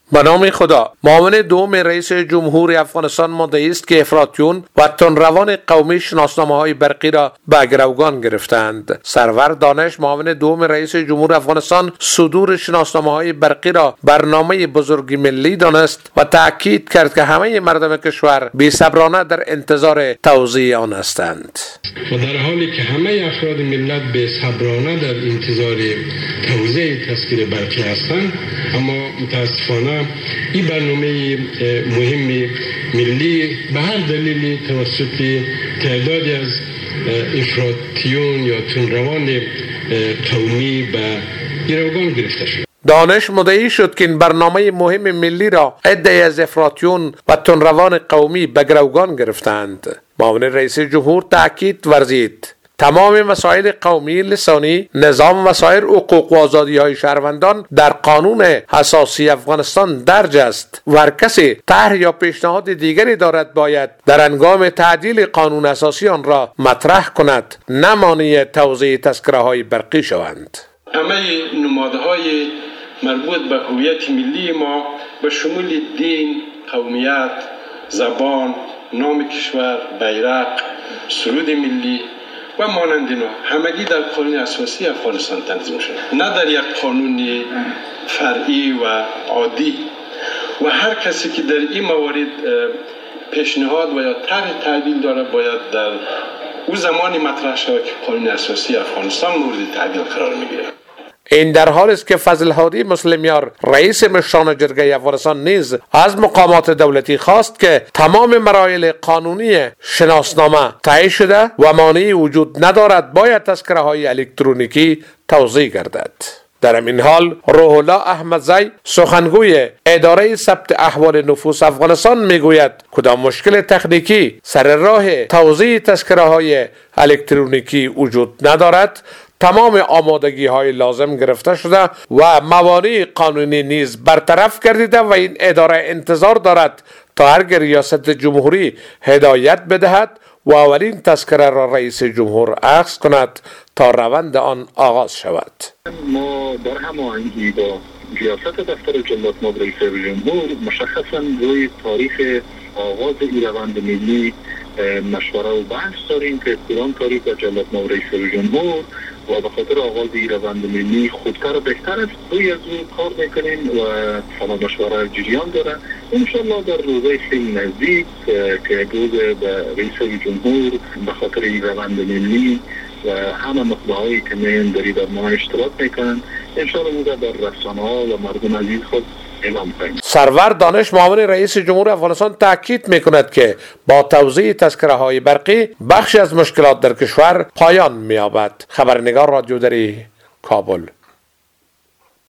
به نام خدا. معاون دوم رئیس جمهور افغانستان مدعی است که افراطیون و تندروان قومی شناسنامه‌های برقی را به گروگان گرفتند. سرور دانش، معاون دوم رئیس جمهور افغانستان، صدور شناسنامه‌های برقی را برنامه بزرگ ملی دانست و تاکید کرد که همه مردم کشور بی‌صبرانه در انتظار توزیع آن هستند. و در حالی که همه افراد ملت بی‌صبرانه در انتظار توزیع تذکره برقی هستند، اما متاسفانه این برنامه مهم ملی به هر دلیلی توسط تعدادی از افراطیون یا تندروان قومی به گروگان گرفته شد. دانش مدعی شد که این برنامه مهم ملی را عده‌ای از افراطیون و تندروان قومی به گروگان گرفتند. معاون رئیس جمهور تاکید ورزید تمام مسائل قومی، لسانی، نظام و سایر حقوق و آزادی‌های شهروندان در قانون اساسی افغانستان درج است و هر کسی طرح یا پیشنهاد دیگری دارد باید در هنگام تعدیل قانون اساسی آن را مطرح کند، نه مانع توزیع تذکره‌های برقی شوند. همه نمادهای مربوط به هویت ملی ما به شمول دین، قومیت، زبان، نام کشور، بیرق، سرود ملی و مانند اینا همگی در قانون اساسی افغانستان تنظیم شده، نه در یک قانون فرعی و عادی. و هر کسی که در این موارد پیشنهاد و یا طرح تعدیل داره باید در اون زمانی مطرح شود که قانون اساسی افغانستان مورد تعدیل قرار میگیره. این در حالی است که فضل هادی مسلمیار، رئیس مشران جرگه افغانستان، نیز از مقامات دولتی خواست که تمام مراحل قانونی شناسنامه طی شده و مانعی وجود ندارد باید تذکره‌های الکترونیکی توزیع گردد. در این حال روح الله احمدزی، سخنگوی اداره ثبت احوال نفوس افغانستان، میگوید کدام مشکل تکنیکی سر راه توزیع تذکره‌های الکترونیکی وجود ندارد. تمام آمادگی های لازم گرفته شده و موانع قانونی نیز برطرف گردیده و این اداره انتظار دارد تا هر ریاست جمهوری هدایت بدهد و اولین تذکره را رئیس جمهور اخذ کند تا روند آن آغاز شود. ما در هماهنگی با ریاست دفتر جلات ماب رئیس جمهور مشخصا روی تاریخ آغاز این روند ملی مشوره و بحث داریم که کدام تاریخ با جلات ماب رئیس جمهور و به خاطر آغاز این روند ملی خودتر و بهتر است روی از اون کار میکنیم و سلام مشوره جریان داره. انشالله در روزهای خیلی نزدیک که روز به رئیس جمهور به خاطر این روند ملی و همه مقبهایی که من داری در ما اشتراک میکنن انشالله بوده در رسانه ها و مردم عزیز خود اعلام کنیم. سرور دانش، معاون رئیس جمهور افغانستان، تاکید میکند که با توزیع تذکره‌های برقی بخشی از مشکلات در کشور پایان می‌یابد. خبرنگار رادیو دری، کابل.